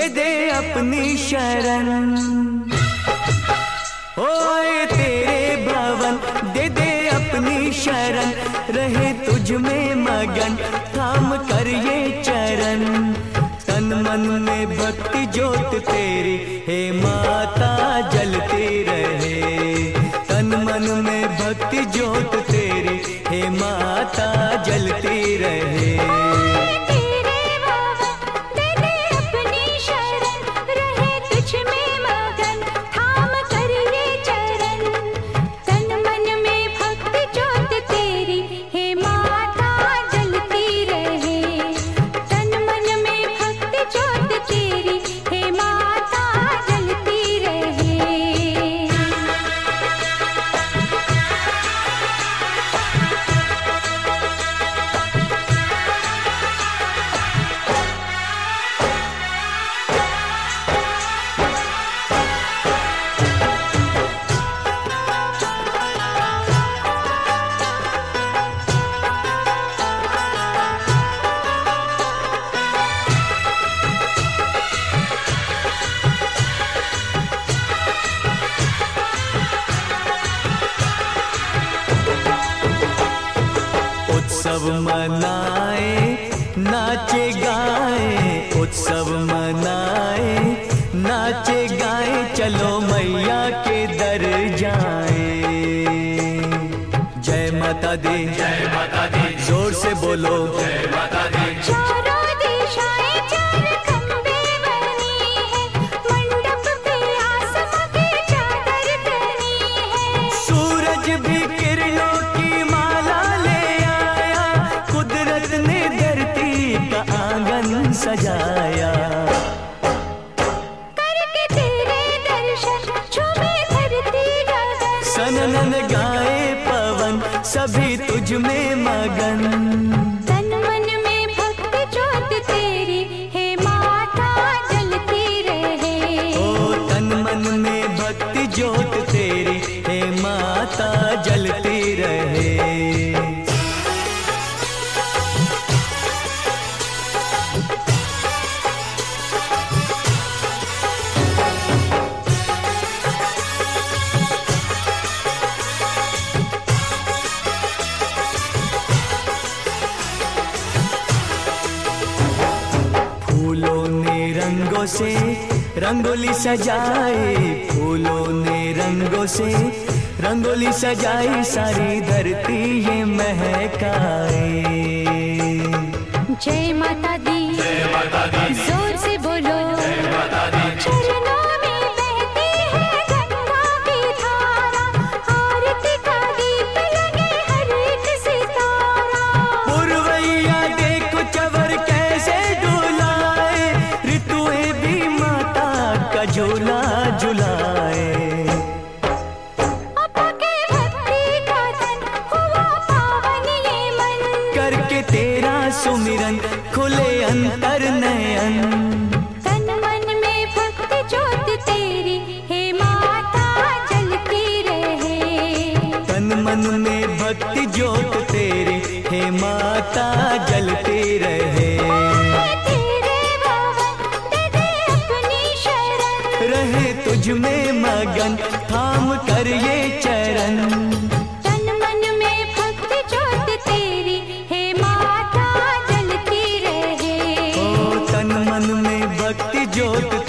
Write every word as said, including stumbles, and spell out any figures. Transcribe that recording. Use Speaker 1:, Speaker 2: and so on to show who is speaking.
Speaker 1: दे दे अपनी शरण। ओए तेरे भवन दे दे अपनी शरण, रहे तुझ में मगन थाम कर ये चरण। तन मन में भक्ति ज्योत तेरी हे माता जलती रहे। तन मन में भक्ति ज्योत तेरी हे माता जलती रहे। उत्सव मनाए नाचे गाए, उत्सव मनाए नाचे गाए, चलो मैया के दर जाए। जय माता दी जय माता दी, जोर से बोलो जय माता दी। सूरज भी किरणों की माला ले आया, कुदरत ने धरती का आंगन सजाया।
Speaker 2: करके तेरे दर्शन झूमे धरती गगन,
Speaker 1: सनन गाए पवन सभी तुझ में मगन।
Speaker 2: तन मन में भक्ति ज्योत तेरी हे माता जलती रहे।
Speaker 1: ओ तन मन में भक्ति ज्योत तेरी हे माता जलती रहे। फूलों ने रंगों से रंगोली सजाए, फूलों ने रंगों से रंगोली सजाई, सारी धरती ये महकाए।
Speaker 2: जय माता दी
Speaker 1: जय माता दी,
Speaker 2: जोर से बोलो
Speaker 1: जय माता दी।
Speaker 2: चरणों में बहती है गंगा की धारा, आरती का दीप लगे हर एक सितारा।
Speaker 1: पुरवैया देखो चवर कैसे डुलाए, ऋतुएं भी माता का झूला झुलाए।
Speaker 2: अपा के भक्ति का तन हुआ पावन ये मन,
Speaker 1: करके तेरा सुमिरन खुले अंतर नयन।
Speaker 2: तन मन में भक्ति ज्योत तेरी हे माता जलती रहे।
Speaker 1: तन मन में भक्ति ज्योत तेरी हे माता जलती रहे।
Speaker 2: तेरे भवन दे दे अपनी शरण,
Speaker 1: रहे तुझ में मगन थाम कर ये चरण।
Speaker 2: तन मन में भक्ति ज्योत तेरी हे माता जलती रहे।
Speaker 1: ओ तन मन में भक्ति ज्योत